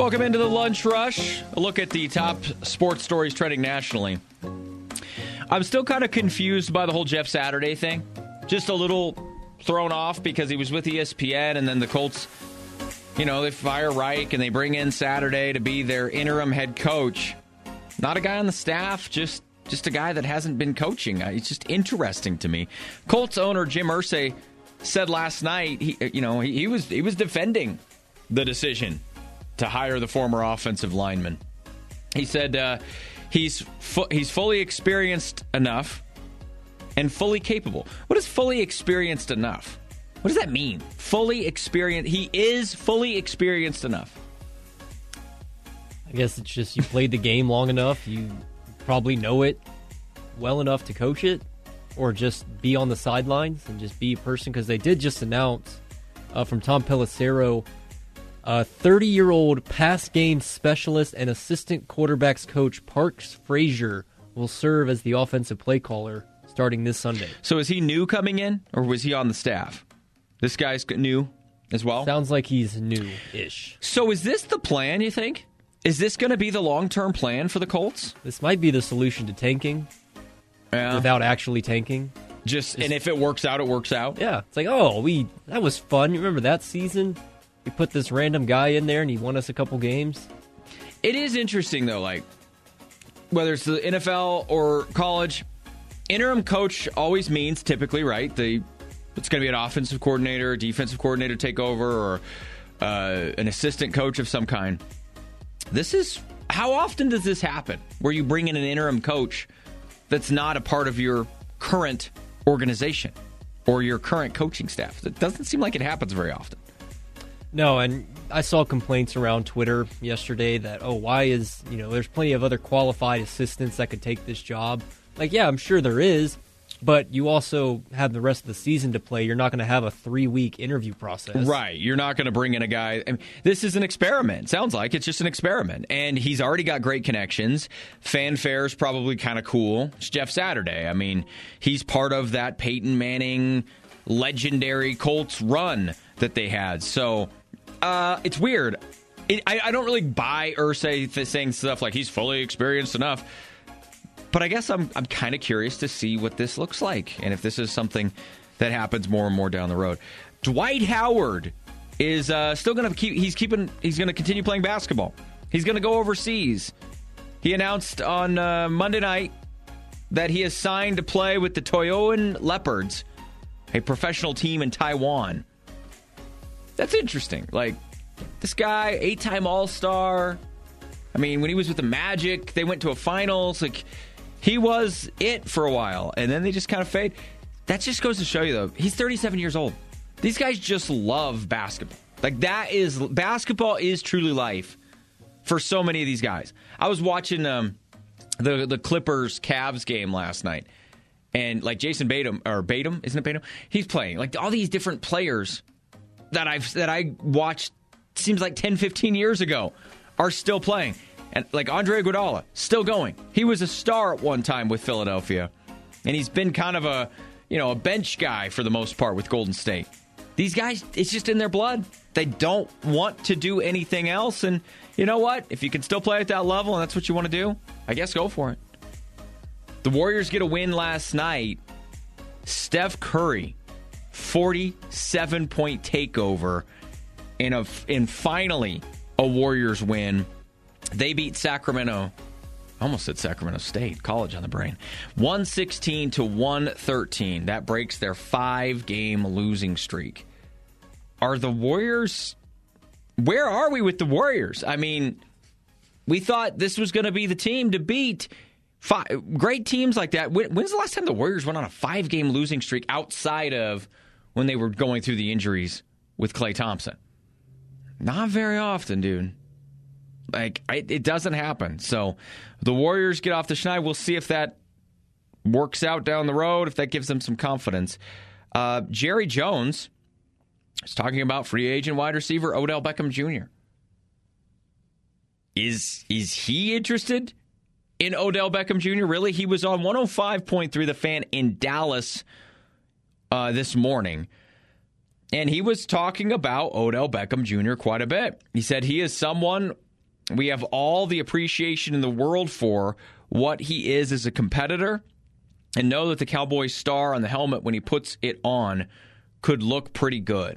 Welcome into the Lunch Rush. A look at the top sports stories trending nationally. I'm still kind of confused by the whole Jeff Saturday thing. Just a little thrown off because he was with ESPN, and then the Colts, they fire Reich and they bring in Saturday to be their interim head coach. Not a guy on the staff, just a guy that hasn't been coaching. It's just interesting to me. Colts owner Jim Irsay said last night he was defending the decision to hire the former offensive lineman. He said he's fully experienced enough and fully capable. What is fully experienced enough? What does that mean? Fully experienced. He is fully experienced enough. I guess it's just you played the game long enough. You probably know it well enough to coach it, or just be on the sidelines and just be a person. Because they did just announce from Tom Pelissero, 30-year-old pass game specialist and assistant quarterbacks coach Parks Frazier will serve as the offensive play caller starting this Sunday. So is he new coming in, or was he on the staff? This guy's new as well? Sounds like he's new-ish. So is this the plan, you think? Is this going to be the long-term plan for the Colts? This might be the solution to tanking without actually tanking. And if it works out, it works out? Yeah. It's like, that was fun. You remember that season? We put this random guy in there, and he won us a couple games. It is interesting, though, like, whether it's the NFL or college, interim coach always means, typically, right, it's going to be an offensive coordinator, defensive coordinator take over, or an assistant coach of some kind. How often does this happen, where you bring in an interim coach that's not a part of your current organization or your current coaching staff? It doesn't seem like it happens very often. No, and I saw complaints around Twitter yesterday that, why is, there's plenty of other qualified assistants that could take this job. Like, yeah, I'm sure there is, but you also have the rest of the season to play. You're not going to have a 3-week interview process. Right. You're not going to bring in a guy. I mean, this is an experiment. Sounds like it's just an experiment. And he's already got great connections. Fanfare's probably kind of cool. It's Jeff Saturday. I mean, he's part of that Peyton Manning legendary Colts run that they had. So it's weird. I don't really buy Irsay saying stuff like he's fully experienced enough. But I guess I'm kind of curious to see what this looks like, and if this is something that happens more and more down the road. Dwight Howard is still going to he's going to continue playing basketball. He's going to go overseas. He announced on Monday night that he has signed to play with the Toyoan Leopards, a professional team in Taiwan. That's interesting. Like, this guy, 8-time All-Star. I mean, when he was with the Magic, they went to a finals. Like, he was it for a while, and then they just kind of fade. That just goes to show you, though, he's 37 years old. These guys just love basketball. Like, basketball is truly life for so many of these guys. I was watching the Clippers-Cavs game last night, and, like, Jason Batum, isn't it Batum? He's playing. Like, all these different players that I watched, seems like 10, 15 years ago, are still playing. And like Andre Iguodala, still going. He was a star at one time with Philadelphia. And he's been kind of a bench guy for the most part with Golden State. These guys, it's just in their blood. They don't want to do anything else. And you know what? If you can still play at that level and that's what you want to do, I guess go for it. The Warriors get a win last night. Steph Curry, 47-point takeover in finally a Warriors win. They beat Sacramento. I almost said Sacramento State. College on the brain. 116-113. That breaks their 5-game losing streak. Are the Warriors... Where are we with the Warriors? I mean, we thought this was going to be the team to beat. Great teams like that. When's the last time the Warriors went on a 5-game losing streak outside of when they were going through the injuries with Klay Thompson? Not very often, dude. Like, it doesn't happen. So the Warriors get off the schneid. We'll see if that works out down the road, if that gives them some confidence. Jerry Jones is talking about free agent wide receiver Odell Beckham Jr. Is he interested in Odell Beckham Jr.? Really? He was on 105.3 The Fan in Dallas this morning. And he was talking about Odell Beckham Jr. quite a bit. He said he is someone We have all the appreciation in the world for what he is as a competitor, and know that the Cowboys star on the helmet, when he puts it on, could look pretty good.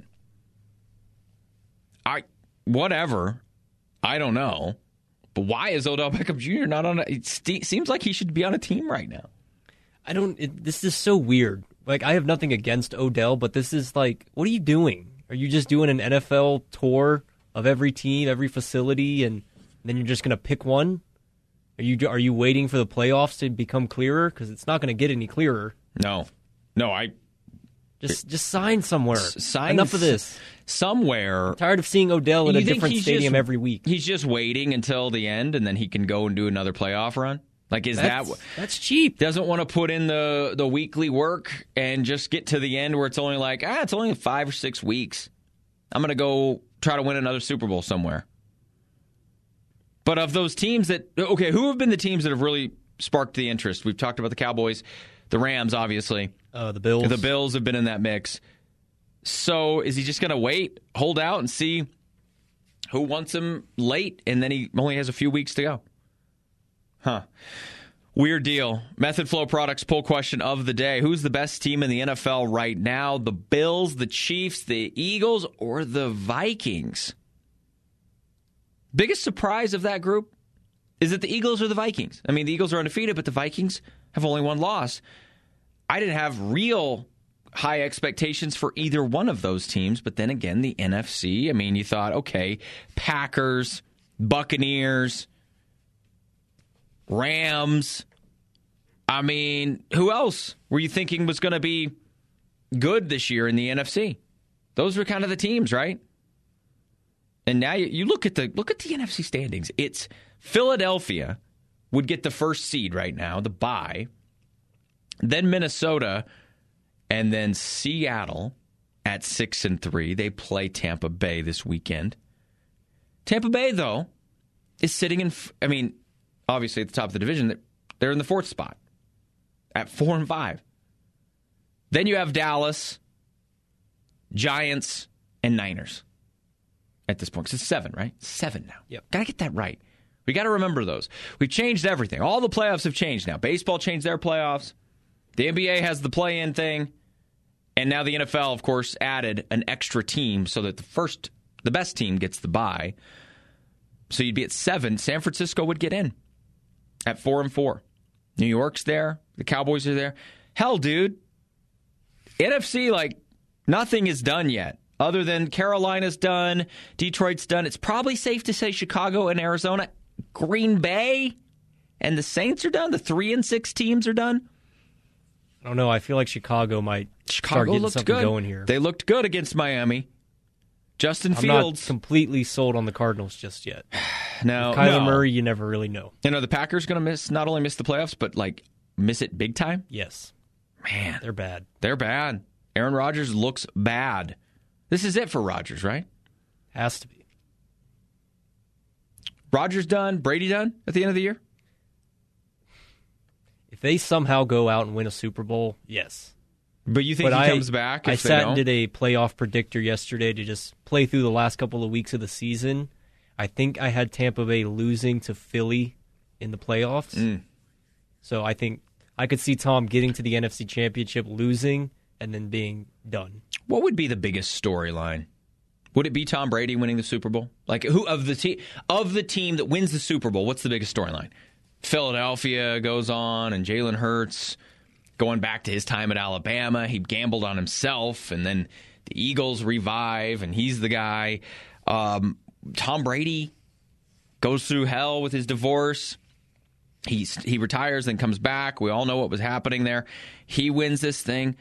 Whatever. I don't know. But why is Odell Beckham Jr. not on it seems like he should be on a team right now. This is so weird. Like, I have nothing against Odell, but this is like, what are you doing? Are you just doing an NFL tour of every team, every facility, and then you're just going to pick one? Are you waiting for the playoffs to become clearer? Because it's not going to get any clearer. No, Just sign somewhere. Enough of this. Somewhere. I'm tired of seeing Odell in a different stadium every week. He's just waiting until the end, and then he can go and do another playoff run? Like, that's cheap. Doesn't want to put in the weekly work and just get to the end where it's only like, it's only 5 or 6 weeks. I'm going to go try to win another Super Bowl somewhere. But of those teams who have been the teams that have really sparked the interest? We've talked about the Cowboys, the Rams, obviously. The Bills. The Bills have been in that mix. So is he just going to wait, hold out, and see who wants him late, and then he only has a few weeks to go? Huh. Weird deal. Method Flow Products poll question of the day. Who's the best team in the NFL right now? The Bills, the Chiefs, the Eagles, or the Vikings? Biggest surprise of that group? Is it the Eagles or the Vikings? I mean, the Eagles are undefeated, but the Vikings have only one loss. I didn't have real high expectations for either one of those teams, but then again, the NFC, I mean, you thought, okay, Packers, Buccaneers, Rams. I mean, who else were you thinking was going to be good this year in the NFC? Those were kind of the teams, right? And now you look at the NFC standings. It's Philadelphia would get the first seed right now, the bye. Then Minnesota, and then Seattle at 6-3. They play Tampa Bay this weekend. Tampa Bay, though, is sitting obviously at the top of the division. They're in the 4th spot at 4-5. Then you have Dallas, Giants, and Niners. At this point, because it's 7, right? 7 now. Yep. Got to get that right. We got to remember those. We've changed everything. All the playoffs have changed now. Baseball changed their playoffs. The NBA has the play-in thing. And now the NFL, of course, added an extra team so that the best team gets the bye. So you'd be at 7. San Francisco would get in at 4-4. New York's there. The Cowboys are there. Hell, dude. NFC, nothing is done yet. Other than Carolina's done, Detroit's done. It's probably safe to say Chicago and Arizona, Green Bay, and the Saints are done. The 3-6 teams are done. I don't know. I feel like Chicago might start getting something going here. They looked good against Miami. Justin Fields. I'm not completely sold on the Cardinals just yet. No, with Kyler Murray, you never really know. The Packers going to not only miss the playoffs, but miss it big time? Yes. Man. They're bad. They're bad. Aaron Rodgers looks bad. This is it for Rodgers, right? Has to be. Rodgers done? Brady done at the end of the year? If they somehow go out and win a Super Bowl, yes. But you think he comes back? I sat and did a playoff predictor yesterday to just play through the last couple of weeks of the season. I think I had Tampa Bay losing to Philly in the playoffs. So I think I could see Tom getting to the NFC Championship, losing, and then being done. What would be the biggest storyline? Would it be Tom Brady winning the Super Bowl? Who of the team that wins the Super Bowl? What's the biggest storyline? Philadelphia goes on, and Jalen Hurts going back to his time at Alabama. He gambled on himself, and then the Eagles revive, and he's the guy. Tom Brady goes through hell with his divorce. He retires, then comes back. We all know what was happening there. He wins this thing.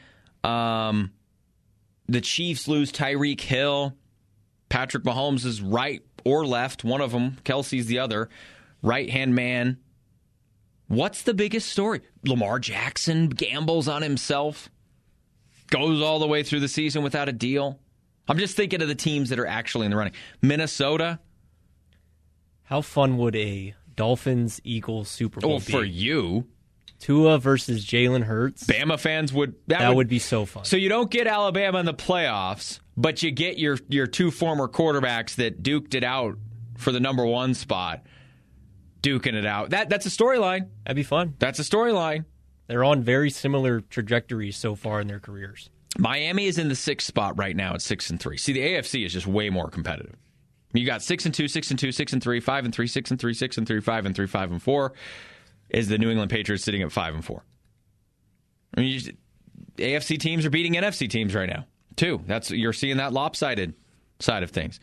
The Chiefs lose Tyreek Hill. Patrick Mahomes is right or left. One of them. Kelsey's the other. Right-hand man. What's the biggest story? Lamar Jackson gambles on himself. Goes all the way through the season without a deal. I'm just thinking of the teams that are actually in the running. Minnesota. How fun would a Dolphins-Eagles Super Bowl be? For you. Tua versus Jalen Hurts. Bama fans would... That would be so fun. So you don't get Alabama in the playoffs, but you get your 2 former quarterbacks that duked it out for the number 1 spot, duking it out. That's a storyline. That'd be fun. That's a storyline. They're on very similar trajectories so far in their careers. Miami is in the 6th spot right now at 6-3. See, the AFC is just way more competitive. You got 6-2, 6-2, 6-3, 5-3, 6-3, 6-3, 5-3, 5-4. Is the New England Patriots sitting at 5-4? I mean, AFC teams are beating NFC teams right now too. You're seeing that lopsided side of things.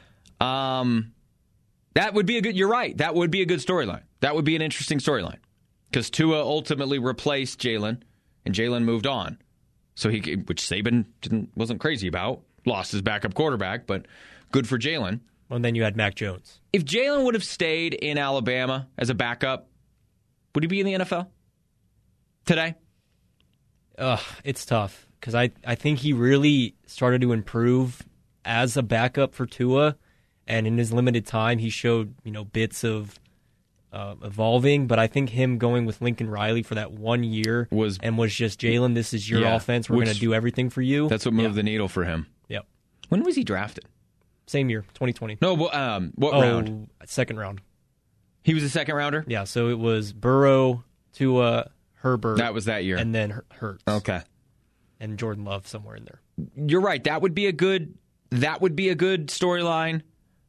That would be a good. You're right. That would be a good storyline. That would be an interesting storyline because Tua ultimately replaced Jalen, and Jalen moved on. So which Saban wasn't crazy about, lost his backup quarterback, but good for Jalen. Well, and then you had Mac Jones. If Jalen would have stayed in Alabama as a backup, would he be in the NFL today? It's tough because I think he really started to improve as a backup for Tua, and in his limited time, he showed bits of evolving. But I think him going with Lincoln Riley for that 1 year was just Jalen. This is your offense. We're going to do everything for you. That's what moved the needle for him. Yep. When was he drafted? Same year, 2020. No, what round? Second round. He was a second rounder? Yeah, so it was Burrow, Tua, Herbert. That was that year. And then Hurts. Okay. And Jordan Love somewhere in there. You're right. That would be a good storyline.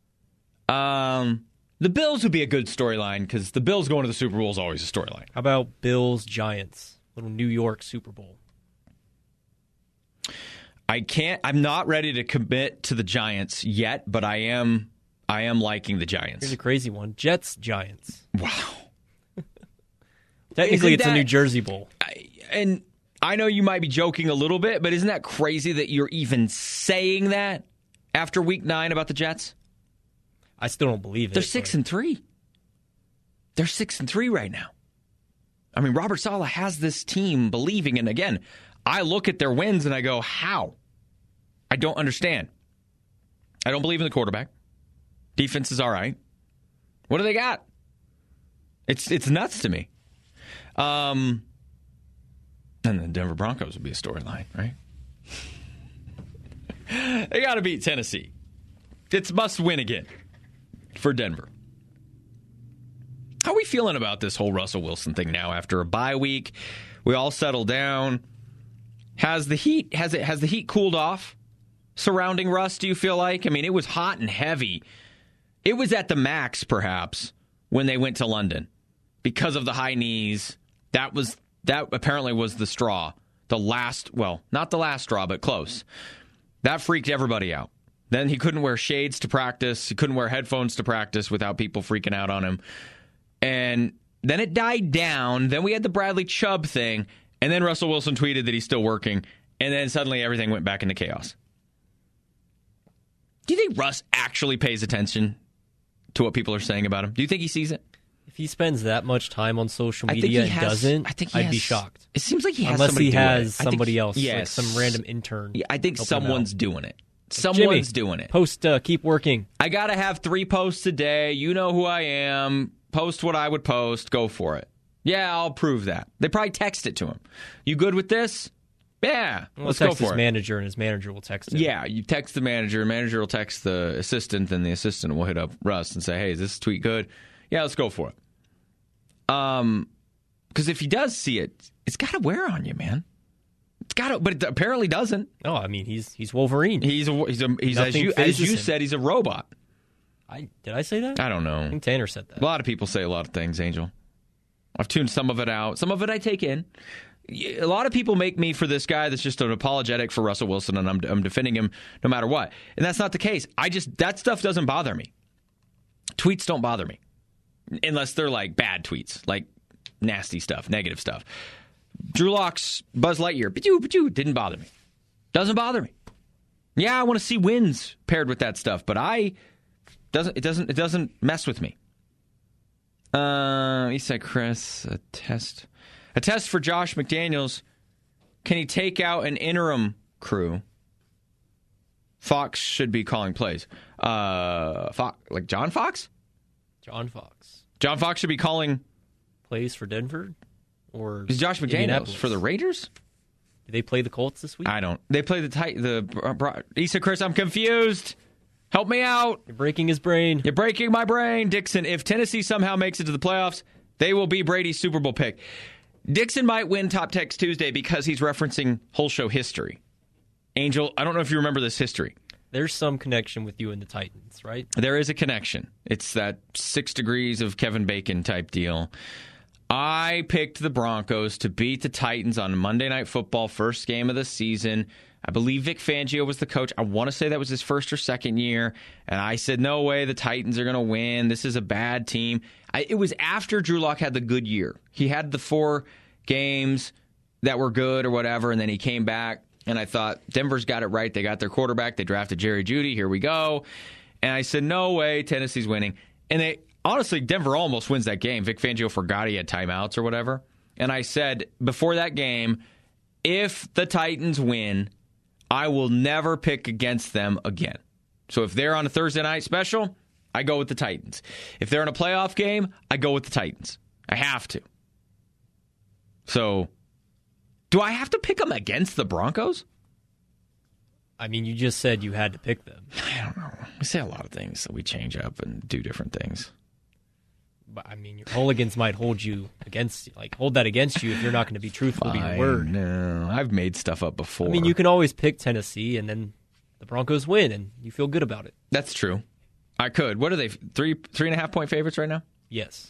The Bills would be a good storyline because the Bills going to the Super Bowl is always a storyline. How about Bills Giants? Little New York Super Bowl. I'm not ready to commit to the Giants yet, but I am liking the Giants. Here's a crazy one. Jets Giants. Wow. Technically, it's a New Jersey Bowl. And I know you might be joking a little bit, but isn't that crazy that you're even saying that after Week 9 about the Jets? I still don't believe it. They're 6-3. They're 6-3 right now. I mean, Robert Saleh has this team believing, and again, I look at their wins and I go, how? I don't understand. I don't believe in the quarterback. Defense is all right. What do they got? It's nuts to me. And the Denver Broncos would be a storyline, right? They got to beat Tennessee. It's must win again for Denver. How are we feeling about this whole Russell Wilson thing now after a bye week? We all settled down. Has the heat cooled off surrounding Russ, do you feel like? I mean, it was hot and heavy. It was at the max, perhaps, when they went to London because of the high knees. That apparently was the straw. Not the last straw, but close. That freaked everybody out. Then he couldn't wear shades to practice. He couldn't wear headphones to practice without people freaking out on him. And then it died down. Then we had the Bradley Chubb thing. And then Russell Wilson tweeted that he's still working. And then suddenly everything went back into chaos. Do you think Russ actually pays attention to what people are saying about him? Do you think he sees it? If he spends that much time on social media and doesn't, I'd be shocked. It seems like he has Unless somebody he doing has it. somebody else, yes. like some random intern. Yeah, I think someone's doing it. Someone's doing it. Post, keep working. I got to have 3 posts a day. You know who I am. Post what I would post. Go for it. Yeah, I'll prove that. They probably text it to him. You good with this? Yeah, let's go for it. His manager, and his manager will text him. Yeah, you text the manager will text the assistant, and the assistant will hit up Russ and say, hey, is this tweet good? Yeah, let's go for it. Because if he does see it, it's got to wear on you, man. It's got to, but it apparently doesn't. No, I mean, he's Wolverine. He's as you said, he's a robot. Did I say that? I don't know. I think Tanner said that. A lot of people say a lot of things, Angel. I've tuned some of it out. Some of it I take in. A lot of people make me for this guy that's just an apologetic for Russell Wilson, and I'm defending him no matter what. And that's not the case. That stuff doesn't bother me. Tweets don't bother me. Unless they're like bad tweets, like nasty stuff, negative stuff. Drew Lock's Buzz Lightyear, didn't bother me. Doesn't bother me. Yeah, I want to see wins paired with that stuff, but it doesn't mess with me. He said, Chris, a test for Josh McDaniels. Can he take out an interim crew? Fox should be calling plays. Like John Fox? John Fox should be calling plays for Denver? Or is Josh McDaniels for the Raiders? Did they play the Colts this week? I don't. They play he said, Chris, I'm confused. Help me out. You're breaking his brain. You're breaking my brain. Dixon, if Tennessee somehow makes it to the playoffs, they will be Brady's Super Bowl pick. Dixon might win Top Text Tuesday because he's referencing whole show history. Angel, I don't know if you remember this history. There's some connection with you and the Titans, right? There is a connection. It's that 6 degrees of Kevin Bacon type deal. I picked the Broncos to beat the Titans on Monday Night Football, first game of the season. I believe Vic Fangio was the coach. I want to say that was his first or second year. And I said, no way, the Titans are going to win. This is a bad team. It was after Drew Lock had the good year. He had the 4 games that were good or whatever, and then he came back. And I thought, Denver's got it right. They got their quarterback. They drafted Jerry Jeudy. Here we go. And I said, no way, Tennessee's winning. And honestly, Denver almost wins that game. Vic Fangio forgot he had timeouts or whatever. And I said, before that game, if the Titans win, I will never pick against them again. So if they're on a Thursday night special, I go with the Titans. If they're in a playoff game, I go with the Titans. I have to. So, do I have to pick them against the Broncos? I mean, you just said you had to pick them. I don't know. We say a lot of things, so we change up and do different things. But I mean, your hooligans might hold that against you if you're not going to be truthful to your word. No, I've made stuff up before. I mean, you can always pick Tennessee, and then the Broncos win, and you feel good about it. That's true. I could. What are they? 3.5 point favorites right now? Yes.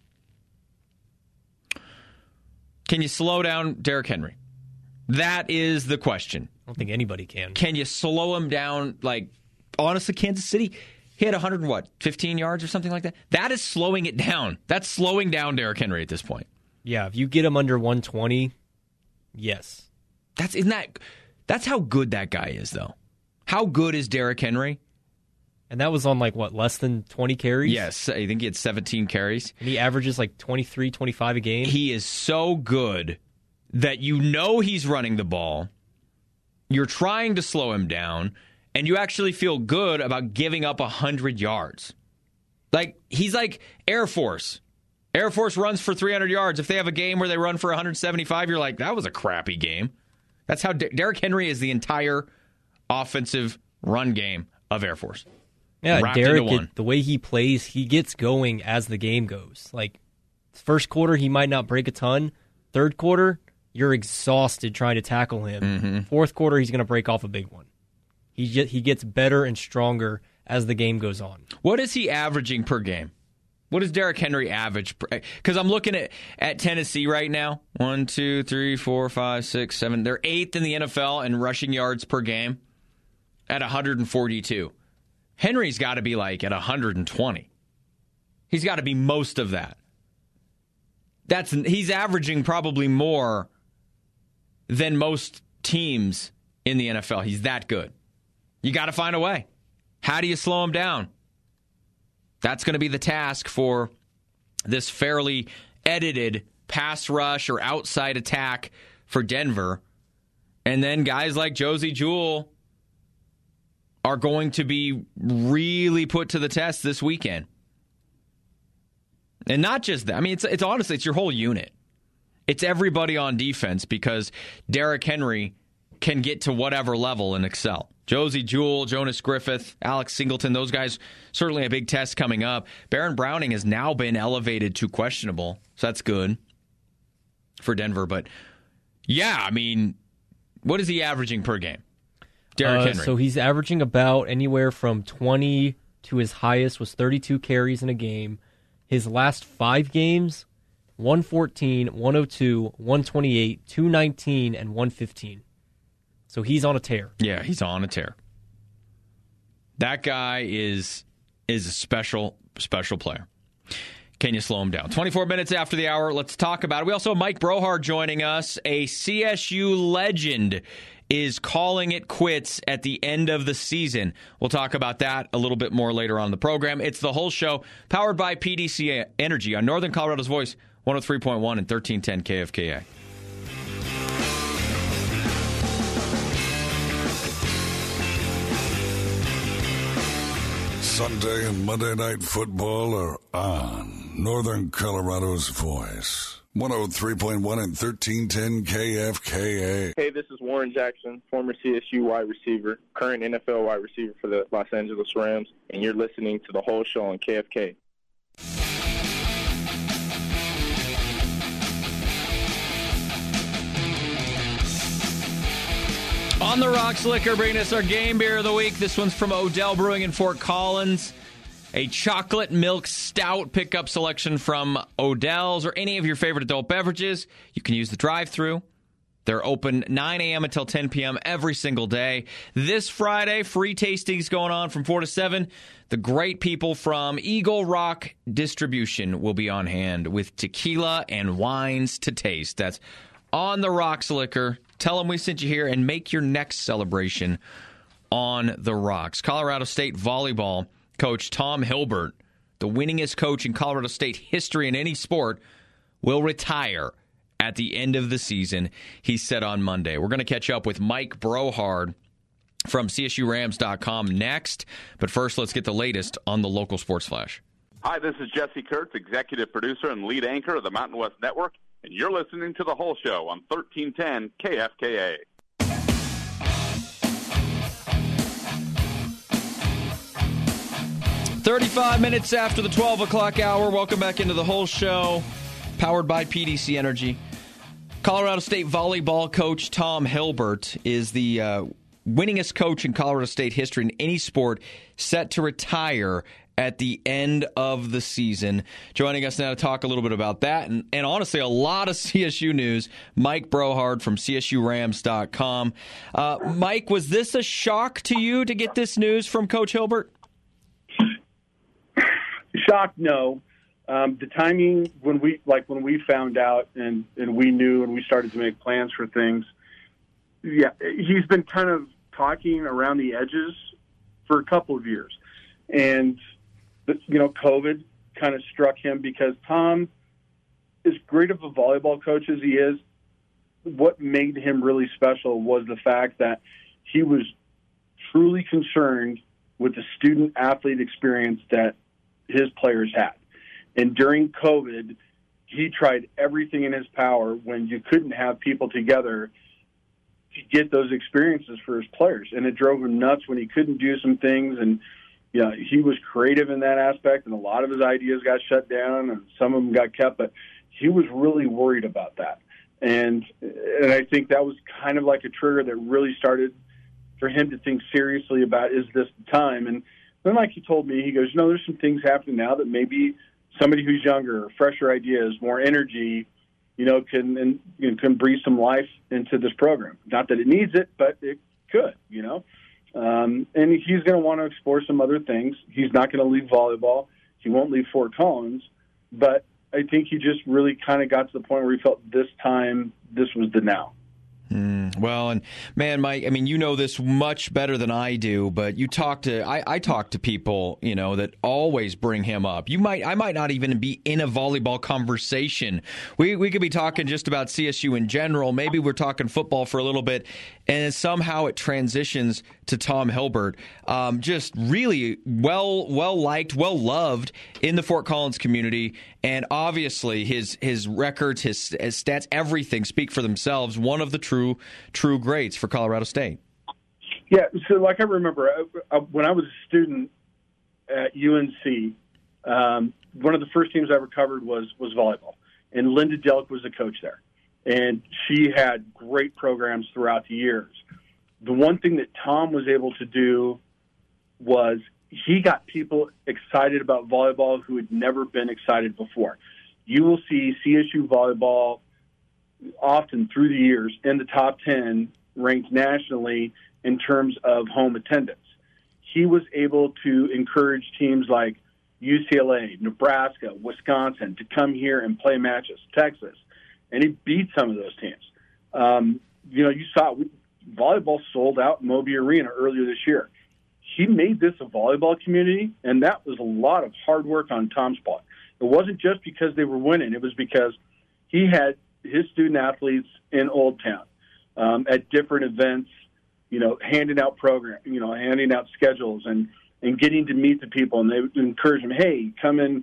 Can you slow down Derrick Henry? That is the question. I don't think anybody can. Can you slow him down? Like, honestly, Kansas City hit 15 yards or something like that. That is slowing it down. That's slowing down Derrick Henry at this point. Yeah, if you get him under 120, yes. That's how good that guy is, though. How good is Derrick Henry? And that was on, less than 20 carries? Yes, I think he had 17 carries. And he averages 23, 25 a game? He is so good that you know he's running the ball. You're trying to slow him down, and you actually feel good about giving up 100 yards. He's like Air Force. Air Force runs for 300 yards. If they have a game where they run for 175, you're like, that was a crappy game. That's how Derrick Henry is the entire offensive run game of Air Force. Yeah, Derrick, the way he plays, he gets going as the game goes. First quarter, he might not break a ton. Third quarter, you're exhausted trying to tackle him. Mm-hmm. Fourth quarter, he's going to break off a big one. He gets better and stronger as the game goes on. What is he averaging per game? What does Derrick Henry average? Because I'm looking at Tennessee right now. 1, 2, 3, 4, 5, 6, 7. They're 8th in the NFL in rushing yards per game at 142. Henry's got to be at 120. He's got to be most of that. He's averaging probably more than most teams in the NFL. He's that good. You got to find a way. How do you slow him down? That's going to be the task for this fairly edited pass rush or outside attack for Denver. And then guys like Josey Jewell are going to be really put to the test this weekend. And not just that. I mean, it's honestly, it's your whole unit. It's everybody on defense because Derrick Henry can get to whatever level and excel. Josey Jewell, Jonas Griffith, Alex Singleton, those guys, certainly a big test coming up. Baron Browning has now been elevated to questionable, so that's good for Denver. But, yeah, I mean, what is he averaging per game? Derrick Henry. So he's averaging about anywhere from 20 to his highest was 32 carries in a game. His last 5 games, 114, 102, 128, 219, and 115. So he's on a tear. Yeah, he's on a tear. That guy is a special, special player. Can you slow him down? 24 minutes after the hour, let's talk about it. We also have Mike Brohard joining us, a CSU legend, is calling it quits at the end of the season. We'll talk about that a little bit more later on in the program. It's the whole show, powered by PDC Energy on Northern Colorado's Voice, 103.1 and 1310 KFKA. Sunday and Monday Night Football are on Northern Colorado's Voice, 103.1 and 1310 KFKA. Hey, this is Warren Jackson, former CSU wide receiver, current NFL wide receiver for the Los Angeles Rams, and you're listening to The Whole Show on KFK. On the Rocks Liquor, bringing us our game beer of the week. This one's from Odell Brewing in Fort Collins. A chocolate milk stout pickup selection from Odell's or any of your favorite adult beverages. You can use the drive-thru. They're open 9 a.m. until 10 p.m. every single day. This Friday, free tastings going on from 4 to 7. The great people from Eagle Rock Distribution will be on hand with tequila and wines to taste. That's On the Rocks Liquor. Tell them we sent you here and make your next celebration on the rocks. Colorado State volleyball coach Tom Hilbert, the winningest coach in Colorado State history in any sport, will retire at the end of the season, he said on Monday. We're going to catch up with Mike Brohard from CSURams.com next. But first, let's get the latest on the local sports flash. Hi, this is Jesse Kurtz, executive producer and lead anchor of the Mountain West Network, and you're listening to The Whole Show on 1310 KFKA. 35 minutes after the 12 o'clock hour. Welcome back into The Whole Show, powered by PDC Energy. Colorado State volleyball coach Tom Hilbert is the winningest coach in Colorado State history in any sport, set to retire at the end of the season. Joining us now to talk a little bit about that and honestly a lot of CSU news, Mike Brohard from CSURams.com. Mike, was this a shock to you to get this news from Coach Hilbert? Shocked, no. The timing when we found out and we knew and we started to make plans for things. Yeah, he's been kind of talking around the edges for a couple of years, and COVID kind of struck him because Tom, as great of a volleyball coach as he is, what made him really special was the fact that he was truly concerned with the student-athlete experience that his players had. And during COVID, he tried everything in his power when you couldn't have people together to get those experiences for his players. And it drove him nuts when he couldn't do some things. And he was creative in that aspect, and a lot of his ideas got shut down, and some of them got kept. But he was really worried about that. And I think that was kind of like a trigger that really started for him to think seriously about, is this the time? And then, like he told me, he goes, there's some things happening now that maybe somebody who's younger, fresher ideas, more energy, can breathe some life into this program. Not that it needs it, but it could, And he's going to want to explore some other things. He's not going to leave volleyball. He won't leave Fort Collins. But I think he just really kind of got to the point where he felt this time, this was the now. Well, and man, Mike, I mean, you know this much better than I do, but I talk to people, that always bring him up. I might not even be in a volleyball conversation. We could be talking just about CSU in general. Maybe we're talking football for a little bit, and somehow it transitions to Tom Hilbert. Just really well liked, well loved in the Fort Collins community. And obviously his records, his stats, everything speak for themselves. One of the true greats for Colorado State. Yeah, so I remember when I was a student at UNC, one of the first teams I ever covered was volleyball. And Linda Delk was the coach there. And she had great programs throughout the years. The one thing that Tom was able to do was he got people excited about volleyball who had never been excited before. You will see CSU volleyball often through the years in the top 10 ranked nationally in terms of home attendance. He was able to encourage teams like UCLA, Nebraska, Wisconsin to come here and play matches, Texas, and he beat some of those teams. You saw volleyball sold out Moby Arena earlier this year. He made this a volleyball community, and that was a lot of hard work on Tom's part. It wasn't just because they were winning. It was because he had his student-athletes in Old Town at different events, handing out programs, handing out schedules and getting to meet the people. And they would encourage them, hey, come in,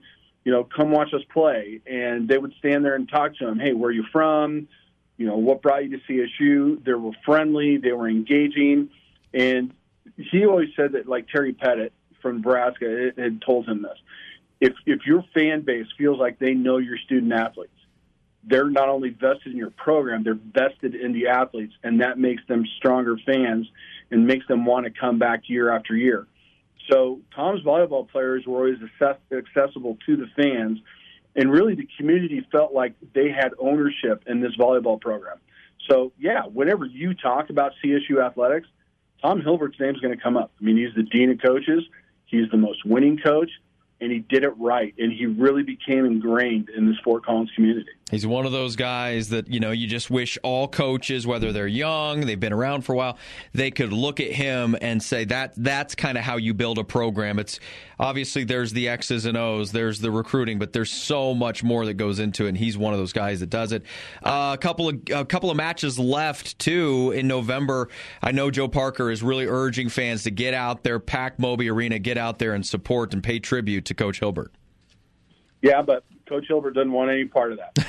come watch us play. And they would stand there and talk to him. Hey, where are you from? What brought you to CSU? They were friendly. They were engaging. And he always said that, like Terry Pettit from Nebraska had told him this. If your fan base feels like they know your student athletes, they're not only vested in your program, they're vested in the athletes, and that makes them stronger fans and makes them want to come back year after year. So Tom's volleyball players were always accessible to the fans, and really the community felt like they had ownership in this volleyball program. So, yeah, whenever you talk about CSU athletics, Tom Hilbert's name is going to come up. I mean, he's the dean of coaches. He's the most winning coach. And he did it right, and he really became ingrained in this Fort Collins community. He's one of those guys that, you just wish all coaches, whether they're young, they've been around for a while, they could look at him and say that's kind of how you build a program. It's obviously there's the X's and O's, there's the recruiting, but there's so much more that goes into it, and he's one of those guys that does it. A couple of matches left, too, in November. I know Joe Parker is really urging fans to get out there, pack Moby Arena, get out there and support and pay tribute to Coach Hilbert. Yeah, but Coach Hilbert doesn't want any part of that.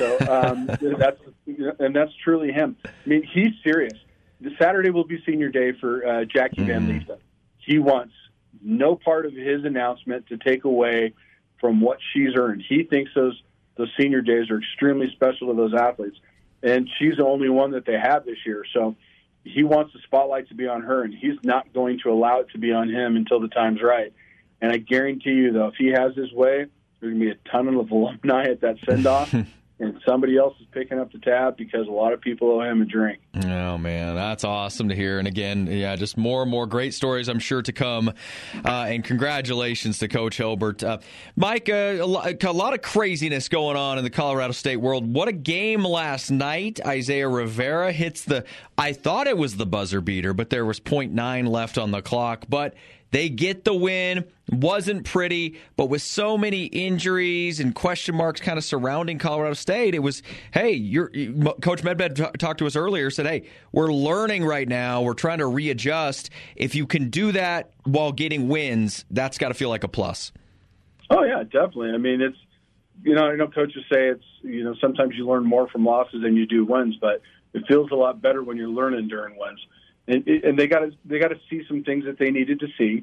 So that's truly him. I mean, he's serious. The Saturday will be senior day for Jackie Van Liefde. He wants no part of his announcement to take away from what she's earned. He thinks those senior days are extremely special to those athletes, and she's the only one that they have this year. So he wants the spotlight to be on her, and he's not going to allow it to be on him until the time's right. And I guarantee you, though, if he has his way, there's going to be a ton of alumni at that send-off, and somebody else is picking up the tab because a lot of people owe him a drink. Oh, man, that's awesome to hear. And again, just more and more great stories, I'm sure, to come. And congratulations to Coach Hilbert. Mike, a lot of craziness going on in the Colorado State world. What a game last night. Isaiah Rivera hits I thought it was the buzzer beater, but there was 0.9 left on the clock. But they get the win. Wasn't pretty, but with so many injuries and question marks kind of surrounding Colorado State, it was, hey, Coach Medved talked to us earlier, said, hey, we're learning right now. We're trying to readjust. If you can do that while getting wins, that's got to feel like a plus. Oh, yeah, definitely. I mean, it's, I know coaches say it's, sometimes you learn more from losses than you do wins, but it feels a lot better when you're learning during wins. And they got to see some things that they needed to see.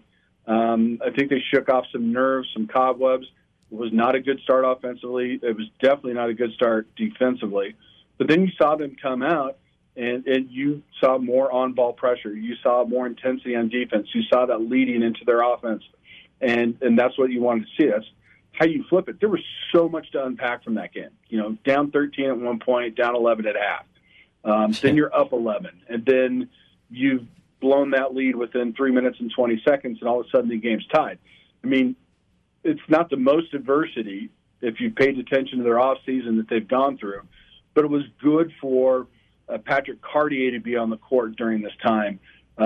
I think they shook off some nerves, some cobwebs. It was not a good start offensively. It was definitely not a good start defensively. But then you saw them come out, and you saw more on-ball pressure. You saw more intensity on defense. You saw that leading into their offense, and that's what you wanted to see. That's how you flip it. There was so much to unpack from that game. Down 13 at one point, down 11 at half. Then you're up 11, and then you've blown that lead within 3 minutes and 20 seconds, and all of a sudden the game's tied. I mean, it's not the most adversity if you paid attention to their offseason that they've gone through, but it was good for Patrick Cartier to be on the court during this time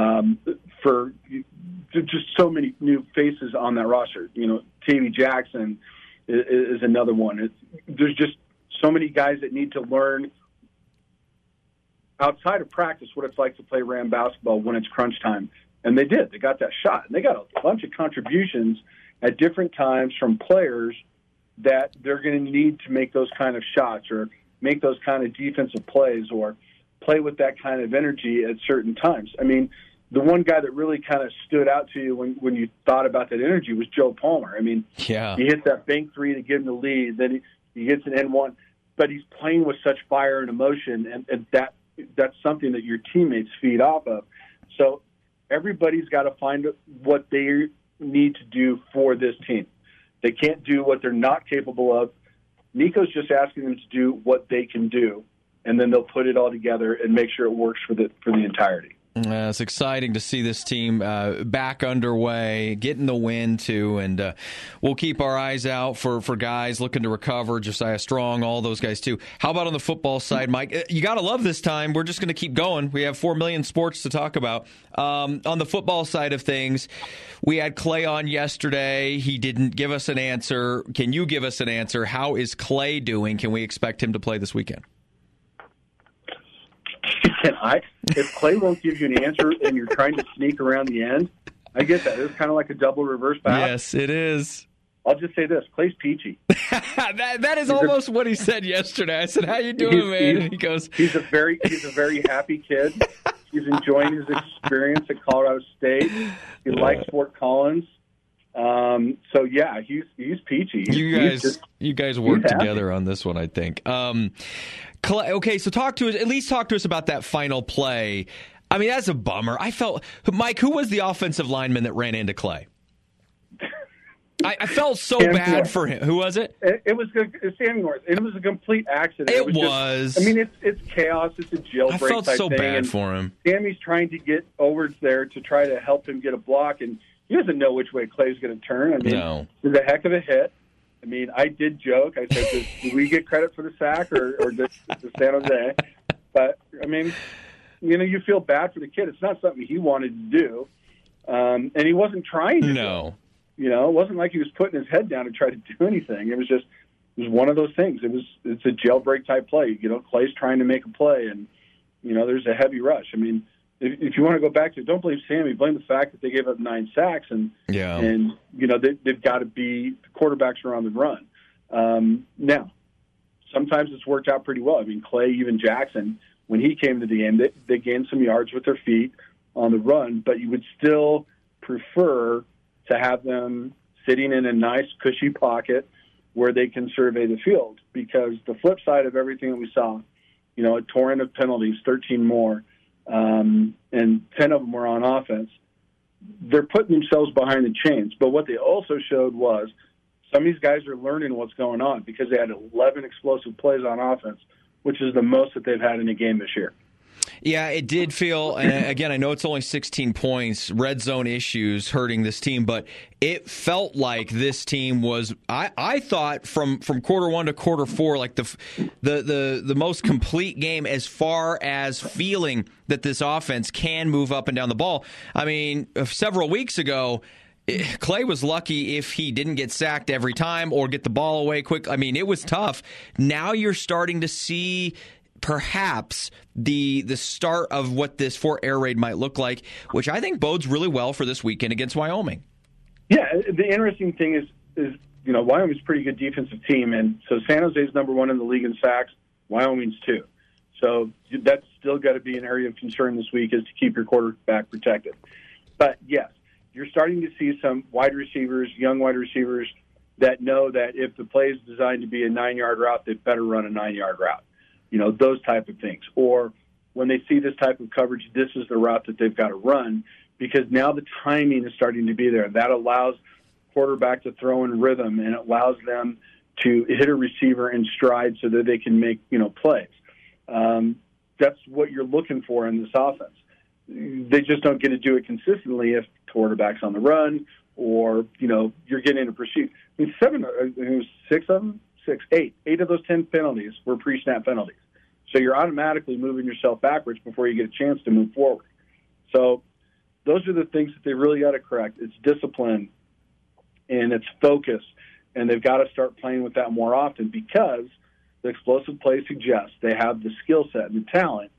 for just so many new faces on that roster. Tavy Jackson is another one. There's just so many guys that need to learn outside of practice what it's like to play Ram basketball when it's crunch time. And they did. They got that shot. And they got a bunch of contributions at different times from players that they're going to need to make those kind of shots or make those kind of defensive plays or play with that kind of energy at certain times. I mean, the one guy that really kind of stood out to you when you thought about that energy was Joe Palmer. I mean, He hit that bank three to give him the lead. Then he hits an N1. But he's playing with such fire and emotion, and that's something that your teammates feed off of. So everybody's got to find what they need to do for this team. They can't do what they're not capable of. Nico's just asking them to do what they can do, and then they'll put it all together and make sure it works for the entirety. It's exciting to see this team back underway, getting the win, too, and we'll keep our eyes out for guys looking to recover, Josiah Strong, all those guys, too. How about on the football side, Mike? You got to love this time. We're just going to keep going. We have 4 million sports to talk about. On the football side of things, we had Clay on yesterday. He didn't give us an answer. Can you give us an answer? How is Clay doing? Can we expect him to play this weekend? If Clay won't give you an answer and you're trying to sneak around the end, I get that. It's kind of like a double reverse pass. Yes, it is. I'll just say this: Clay's peachy. that is almost what he said yesterday. I said, "How you doing, man?" And he goes, "He's a very happy kid. He's enjoying his experience at Colorado State. He likes Fort Collins. So yeah, he's peachy. You guys work together on this one, I think. Clay, okay, so talk to us about that final play. I mean, that's a bummer. I felt, Mike, who was the offensive lineman that ran into Clay? I felt so bad for him. Who was it? It was Sammy North. It was a complete accident. It was. I mean, it's chaos. It's a jailbreak. I felt so thing, bad for him. Sammy's trying to get over there to try to help him get a block, and he doesn't know which way Clay's going to turn. I mean, It was a heck of a hit. I mean, I did joke. I said, "Do we get credit for the sack, or does San Jose?" But I mean, you feel bad for the kid. It's not something he wanted to do, and he wasn't trying to. No. It wasn't like he was putting his head down to try to do anything. It was one of those things. It's a jailbreak type play. Clay's trying to make a play, and there's a heavy rush. I mean, if you want to go back to, don't blame Sammy, blame the fact that they gave up 9 sacks, and they've got to be, the quarterbacks are on the run. Now, sometimes it's worked out pretty well. I mean, Clay, even Jackson, when he came to the game, they gained some yards with their feet on the run, but you would still prefer to have them sitting in a nice, cushy pocket where they can survey the field. Because the flip side of everything that we saw, a torrent of penalties, 13 more, and 10 of them were on offense, they're putting themselves behind the chains. But what they also showed was some of these guys are learning what's going on, because they had 11 explosive plays on offense, which is the most that they've had in a game this year. Yeah, it did feel, and again, I know it's only 16 points, red zone issues hurting this team, but it felt like this team was, I thought from quarter 1 to quarter 4, like the most complete game as far as feeling that this offense can move up and down the ball. I mean, several weeks ago, Clay was lucky if he didn't get sacked every time or get the ball away quick. I mean, it was tough. Now you're starting to see perhaps the start of what this Fort Air Raid might look like, which I think bodes really well for this weekend against Wyoming. Yeah, the interesting thing is Wyoming's a pretty good defensive team, and so San Jose's number 1 in the league in sacks, Wyoming's 2. So that's still got to be an area of concern this week, is to keep your quarterback protected. But yes, you're starting to see some wide receivers, young wide receivers, that know that if the play is designed to be a 9-yard route, they better run a 9-yard route. Those type of things. Or when they see this type of coverage, this is the route that they've got to run, because now the timing is starting to be there. That allows quarterback to throw in rhythm, and it allows them to hit a receiver in stride so that they can make, plays. That's what you're looking for in this offense. They just don't get to do it consistently if quarterback's on the run, or, you're getting a pursuit. I mean, 6 of them? 8 of those 10 penalties were pre-snap penalties. So you're automatically moving yourself backwards before you get a chance to move forward. So those are the things that they really got to correct. It's discipline and it's focus, and they've got to start playing with that more often, because the explosive play suggests they have the skill set and the talent,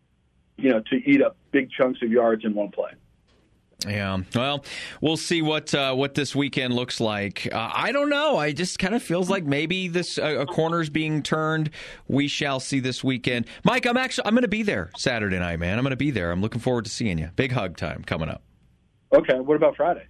to eat up big chunks of yards in one play. Yeah, well, we'll see what this weekend looks like. I don't know. I just kind of feels like maybe this a corner's being turned. We shall see this weekend. Mike, I'm going to be there Saturday night, man. I'm going to be there. I'm looking forward to seeing you. Big hug time coming up. Okay, what about Friday?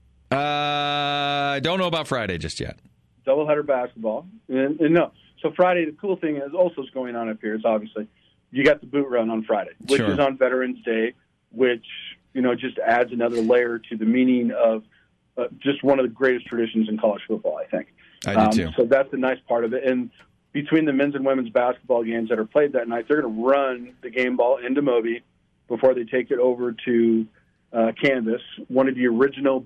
I don't know about Friday just yet. Doubleheader basketball. And no. So Friday, the cool thing is also what's going on up here is obviously you got the boot run on Friday, which is on Veterans Day, which just adds another layer to the meaning of just one of the greatest traditions in college football, I think. I do too. So that's the nice part of it. And between the men's and women's basketball games that are played that night, they're going to run the game ball into Moby before they take it over to Canvas. One of the original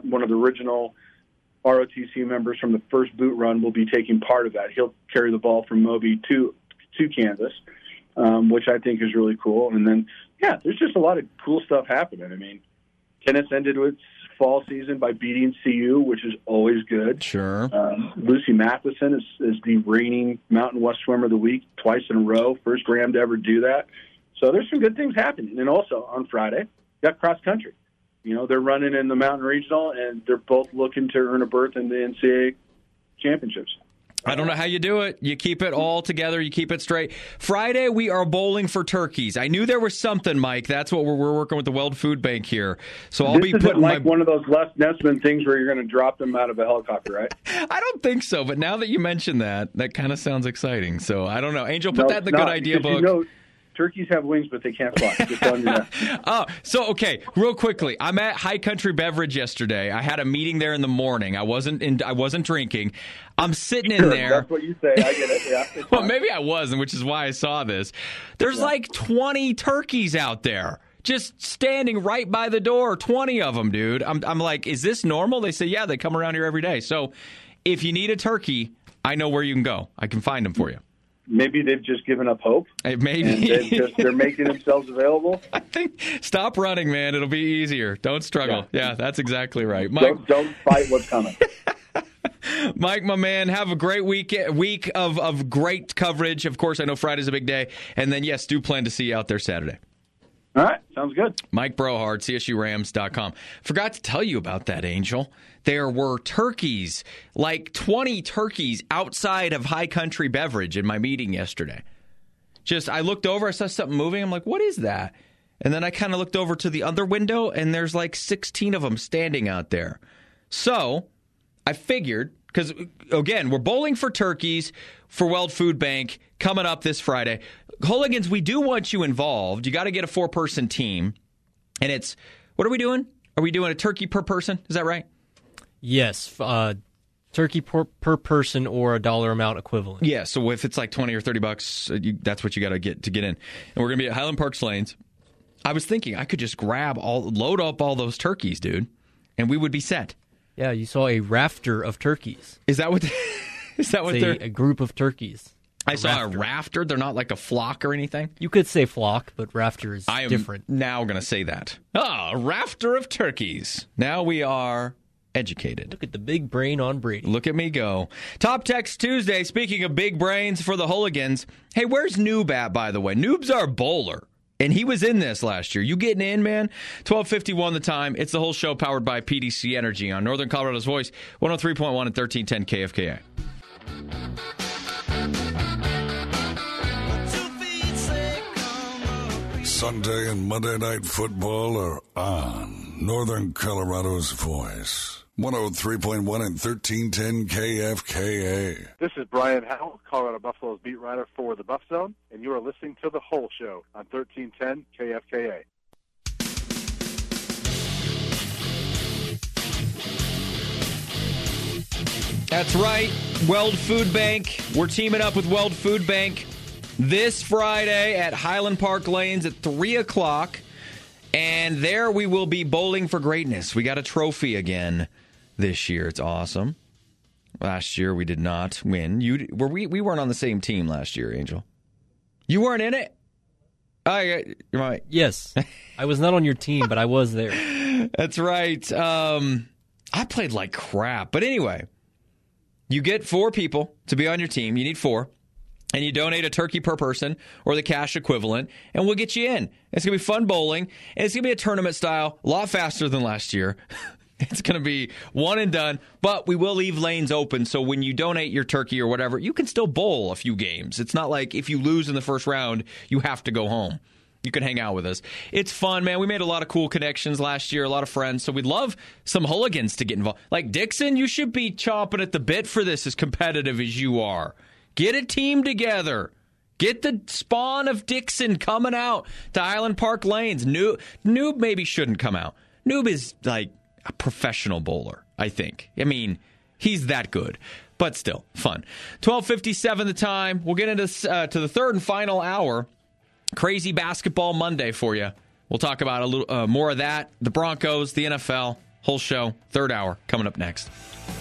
ROTC members from the first boot run will be taking part of that. He'll carry the ball from Moby to Canvas, which I think is really cool. And then, there's just a lot of cool stuff happening. I mean, tennis ended its fall season by beating CU, which is always good. Sure. Lucy Matheson is the reigning Mountain West Swimmer of the Week twice in a row, first Ram to ever do that. So there's some good things happening. And also on Friday, you got cross country. they're running in the Mountain Regional, and they're both looking to earn a berth in the NCAA championships. I don't know how you do it. You keep it all together. You keep it straight. Friday, we are bowling for turkeys. I knew there was something, Mike. That's what we're working with the World Food Bank here. So I'll be putting one of those Les Nessman things where you're going to drop them out of a helicopter, right? I don't think so, but now that you mention that kind of sounds exciting. So I don't know. Angel, put that in the good idea book. Turkeys have wings, but they can't fly. Just on your so okay, real quickly. I'm at High Country Beverage yesterday. I had a meeting there in the morning. I wasn't drinking. I'm sitting in there. That's what you say. I get it. Yeah. Well, maybe I wasn't, which is why I saw this. There's like 20 turkeys out there, just standing right by the door. 20 of them, dude. I'm like, is this normal? They say, yeah, they come around here every day. So if you need a turkey, I know where you can go. I can find them for you. Maybe they've just given up hope. Maybe. And they're making themselves available. I think stop running, man. It'll be easier. Don't struggle. Yeah, that's exactly right. Mike, don't fight what's coming. Mike, my man, have a great week of great coverage. Of course, I know Friday's a big day. And then, yes, do plan to see you out there Saturday. All right. Sounds good. Mike Brohard, CSURams.com. Forgot to tell you about that, Angel. There were turkeys, like 20 turkeys outside of High Country Beverage in my meeting yesterday. I looked over, I saw something moving. I'm like, what is that? And then I kind of looked over to the other window, and there's like 16 of them standing out there. So I figured, because, again, we're bowling for turkeys for World Food Bank coming up this Friday. Hooligans, we do want you involved. You got to get a 4-person team. And it's, what are we doing? Are we doing a turkey per person? Is that right? Yes, turkey per person or a dollar amount equivalent. Yeah, so if it's like $20 or $30, that's what you got to get in. And we're going to be at Highland Park Lanes. I was thinking I could just load up all those turkeys, dude, and we would be set. Yeah, you saw a rafter of turkeys. Is that what? They're a group of turkeys? I saw a rafter. They're not like a flock or anything. You could say flock, but rafter is different. I am now going to say that. A rafter of turkeys. Now we are educated. Look at the big brain on Brady. Look at me go. Top Text Tuesday. Speaking of big brains for the Hooligans. Hey, where's Noob at, by the way? Noob's our bowler. And he was in this last year. You getting in, man? 12:51 the time. It's the whole show powered by PDC Energy on Northern Colorado's Voice, 103.1 and 1310 KFKA. Sunday and Monday Night Football are on Northern Colorado's Voice. 103.1 and 1310 KFKA. This is Brian Howell, Colorado Buffalo's beat writer for the Buff Zone, and you are listening to The Whole Show on 1310 KFKA. That's right, World Food Bank. We're teaming up with World Food Bank this Friday at Highland Park Lanes at 3 o'clock. And there we will be bowling for greatness. We got a trophy again this year. It's awesome. Last year we did not win. We weren't on the same team last year, Angel. You weren't in it? You're right. Yes. I was not on your team, but I was there. That's right. I played like crap. But anyway, you get 4 people to be on your team. You need 4. And you donate a turkey per person or the cash equivalent, and we'll get you in. It's going to be fun bowling, and it's going to be a tournament style, a lot faster than last year. It's going to be one and done, but we will leave lanes open, so when you donate your turkey or whatever, you can still bowl a few games. It's not like if you lose in the first round, you have to go home. You can hang out with us. It's fun, man. We made a lot of cool connections last year, a lot of friends, so we'd love some hooligans to get involved. Like Dixon, you should be chomping at the bit for this as competitive as you are. Get a team together. Get the spawn of Dixon coming out to Highland Park Lanes. Noob maybe shouldn't come out. Noob is like a professional bowler, I think. I mean, he's that good. But still, fun. 12:57 the time. We'll get into to the third and final hour. Crazy Basketball Monday for you. We'll talk about a little more of that. The Broncos, the NFL, whole show. Third hour coming up next.